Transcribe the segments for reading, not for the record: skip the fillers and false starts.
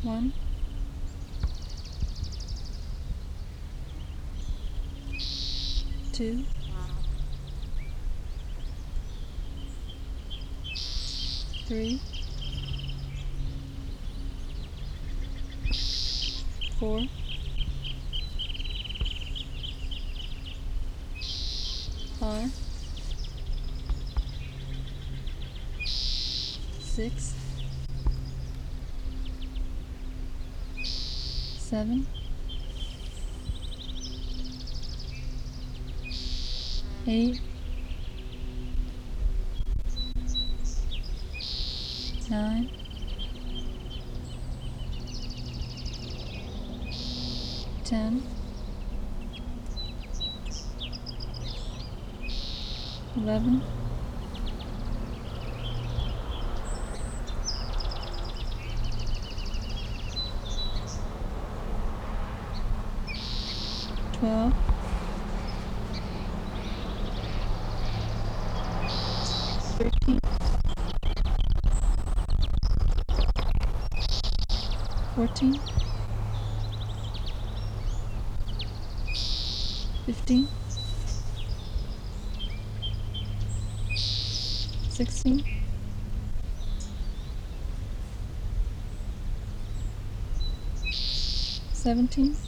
1, 2, 3, 4, 5, 6, 7, 8, 9, 10, 11, 12, 13, 14, 15, 16, 17,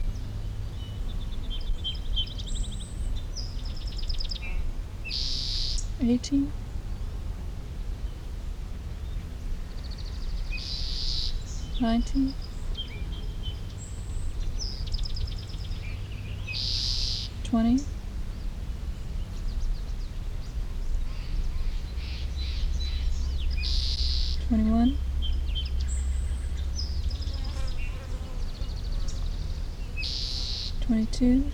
18, 19, 20, 21, 22,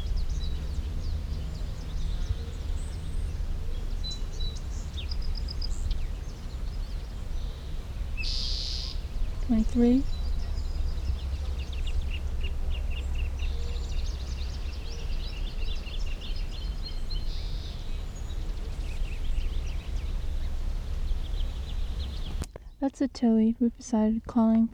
23, 'That's a Tilly,' Rufus decided, calling